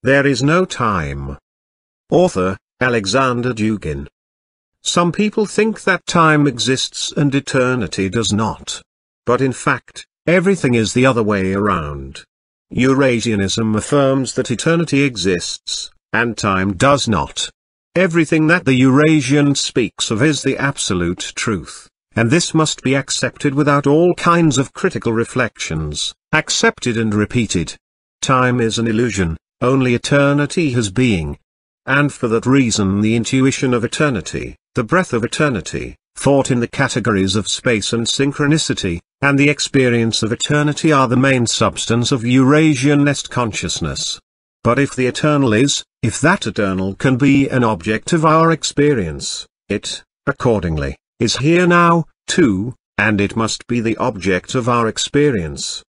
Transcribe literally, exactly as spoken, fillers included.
There is no time. Author, Alexander Dugin. Some people think that time exists and eternity does not. But in fact, everything is the other way around. Eurasianism affirms that eternity exists, and time does not. Everything that the Eurasian speaks of is the absolute truth, and this must be accepted without all kinds of critical reflections, accepted and repeated. Time is an illusion, only eternity has being. And for that reason the intuition of eternity, the breath of eternity, thought in the categories of space and synchronicity, and the experience of eternity are the main substance of Eurasianist consciousness. But if the eternal is, if that eternal can be an object of our experience, it, accordingly, is here now, too, and it must be the object of our experience.